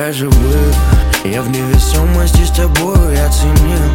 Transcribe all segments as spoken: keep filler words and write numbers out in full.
Я же был, я в невесомости с тобой оценил.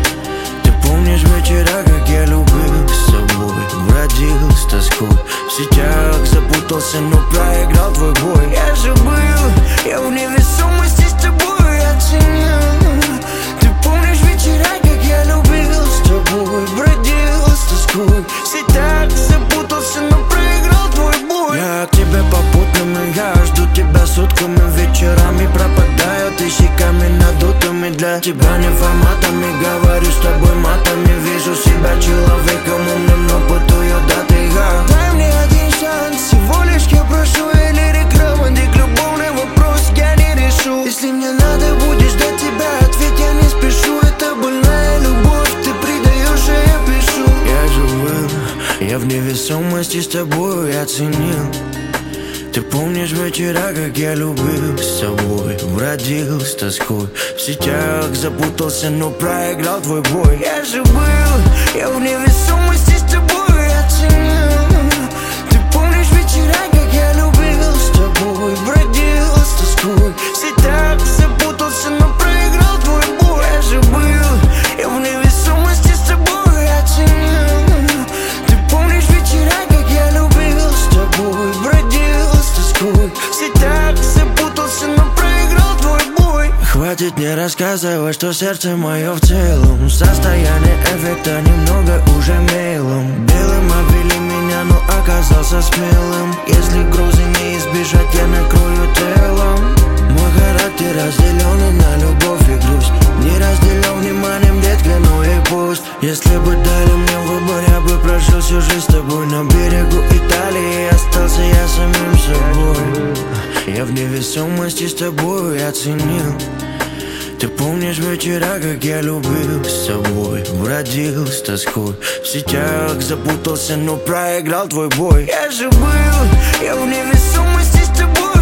Ты помнишь вечера, как я любил с собой, бродил с тоской, в сетях запутался, но проиграл твой бой. Я же был, я в невесомости с тобой оценил. Ты помнишь вечера, как я любил с тобой, бродил с тоской, в сетях запутался, но проиграл твой бой. Я к тебе попутным, я жду тебя сутками, вечерами пропадаю тысячами надутыми. Для тебя не форматами, говорю с тобой матами. Вижу себя человеком умным, но путаю даты. Я дай мне один шанс, всего лишь я прошу. Или рекламник, любовный вопрос я не решу. Если мне надо будет ждать тебя, ответь, я не спешу. Это больная любовь, ты предаешь, а я пишу. Я же был, я в невесомости с тобой оценил. Ты помнишь вечера, как я любил с собой, бродил с тоской, в сетях запутался, но проиграл твой бой. Я же был, я в невесомости с тобой оценил. Ты помнишь вечера, как я любил с тобой, бродил с тоской, в сетях запутался, но проиграл твой бой. Я же был, я в невесомости с тобой оценил. Ты помнишь вечера, как я любил с тобой, бродил в сетях запутался, но проиграл твой бой. Хватит мне рассказывать, что сердце мое в целом состояние эффекта немного уже мейлом. Белым обвели меня, но оказался смелым. Если грузы не избежать, я накрою телом. Мой характер разделен на любовь и грусть, не разделен вниманием, детка, ну и пусть. Если бы дали мне выбор, я бы прожил всю жизнь с тобой. На берегу Италии остался я самим собой. Я в невесомости с тобой оценил. Ты помнишь вечера, как я любил с собой, бродил с тоской, в сетях запутался, но проиграл твой бой. Я же был, я в невесомости с тобой